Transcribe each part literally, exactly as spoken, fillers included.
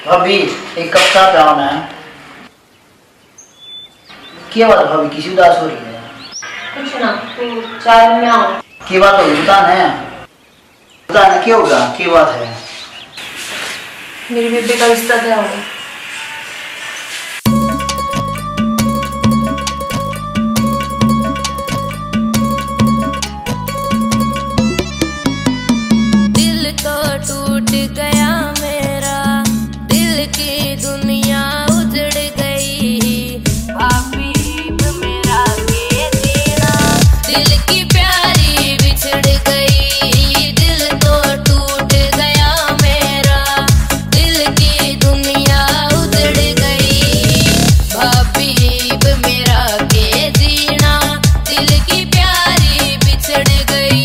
भाभी एक कप चाय पिलाओ ना। क्या बात है भाभी, किसी उदास हो रही है? कुछ ना, तू चाय में आओ। क्या बात होगी बता ना, बता ना क्या होगा, क्या बात है? मेरी बेबी का रिश्ता तय हो गया। दिल तो टूट गया मेरा, दिल की दुनिया उजड़ गई। हबीब मेरा के जीना, दिल की प्यारी बिछड़ गई। दिल तो टूट गया मेरा, दिल की दुनिया उजड़ गई। हबीब मेरा के जीना, दिल की प्यारी बिछड़ गई।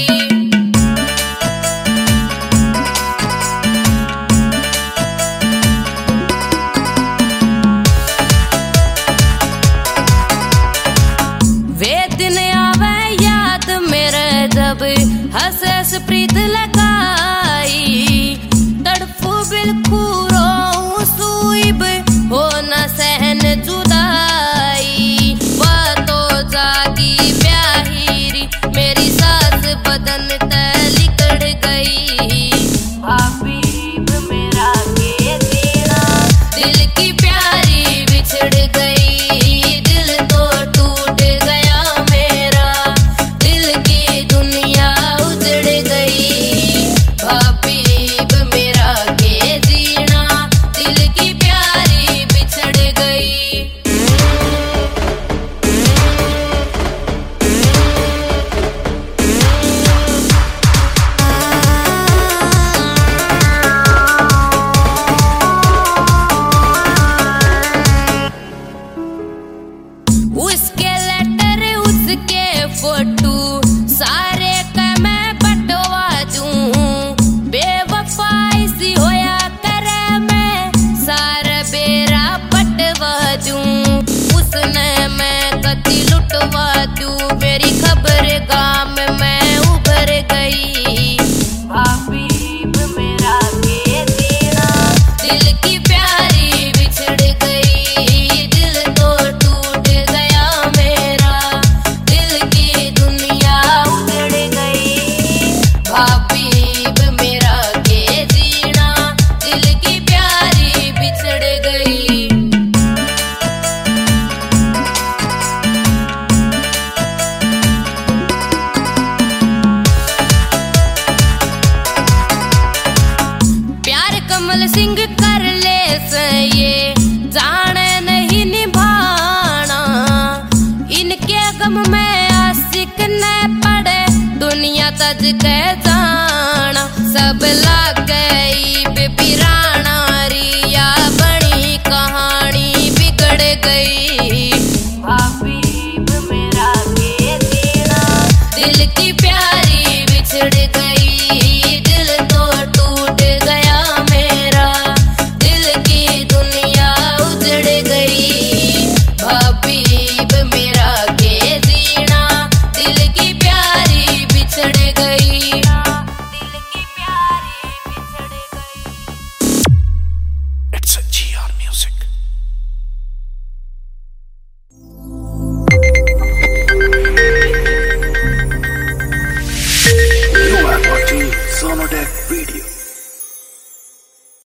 वे दिन आवे याद मेरे जब हंस हंस प्रीत लगाई। तड़फू बिलखू रोऊं सूइब हो न सहन जुदाई। बातों जागी प्यारी मेरी सास बदन तय लिकड़ गई। हबीब मेरा के जीना, दिल की प्यारी बिछड़ गई। दिल तो टूट गया मेरा, दिल की दुनिया उजड़ गई। हबीब मेरा के जीना, दिल की प्यारी बिछड़ गई। उसके लेटर उसके फोटो सारे का मैं बटवा दूं। बेवफाई सी होया करे मैं सारा बेरा पटवा दूं। उसने मैं कति लुटवा दूं, मेरी खबर गाम में उभर गई। हबीब मेरा के जीना, दिल की प्यारी बिछड़ गई। दिल तो टूट गया मेरा, दिल की दुनिया उजड़ गई। हबीब मेरा के जीना, दिल की प्यारी बिछड़ गई। प्यार कमल सिंह कर ले सये, जाने नहीं निभाना। इनके गम में आशिक न पड़े, दुनिया तज के जाना। सब लाग गई बेबीराना, रिया बनी कहानी बिगड़ गई। हबीब मेरा के जीना, दिल की प्यारी बिछड़ गई। दिल तो टूट गया मेरा, दिल की दुनिया उजड़ गई। हबीब मेरा के जीना, दिल की प्यारी बिछड़ गई। दिल की प्यारी बिछड़ गई। It's a G R music. You are watching Sonodec video.